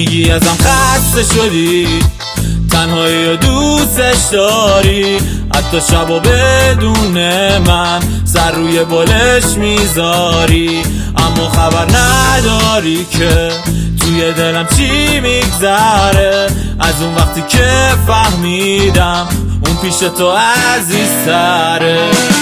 میگی ازم خسته شدی، تنهایی و دوستش داری، حتی شبا بدون من سر روی بالش میذاری، اما خبر نداری که توی دلم چی میگذره از اون وقتی که فهمیدم اون پیش تو عزیزتره.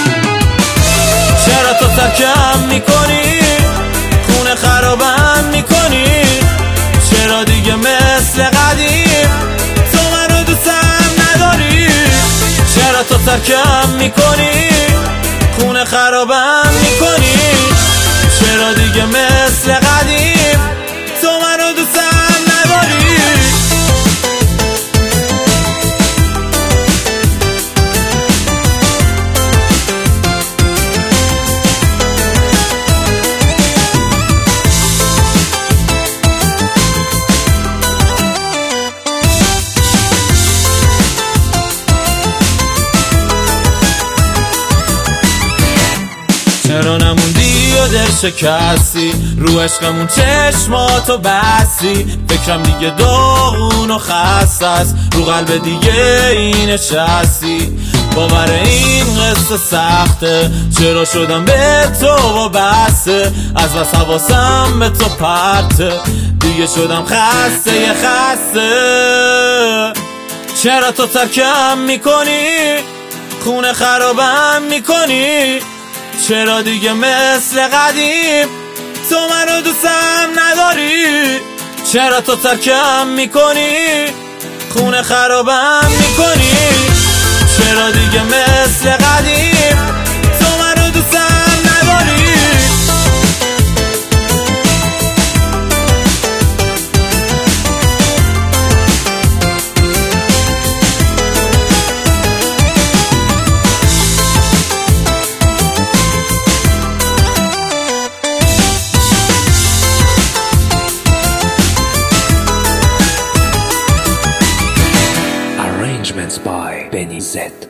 چرا تو ترکم میکنی، خونه خرابم میکنی، چرا دیگه مثل قدیم تو منو دوستم نداری؟ چرا تو ترکم میکنی، خونه خرابم میکنی، چرا دیگه مثل قدیم تو منو دوستم نداری؟ چرا نموندی و دل شکستی، رو عشقمون چشماتو بستی، فکرم دیگه داغون و خسته است، رو قلب دیگه این نشستی. باور این قصه سخته، چرا شدم به تو وابسته، از بس حواسم به تو پرته، دیگه شدم خسته خسته. چرا تو ترکم میکنی، خونه خرابم میکنی، چرا دیگه مثل قدیم تو منو دوستم نداری؟ چرا تو ترکم میکنی، خونه خرابم میکنی، چرا دیگه مثل قدیم تو منو دوستم نداری؟ Arrangements by Benny Z.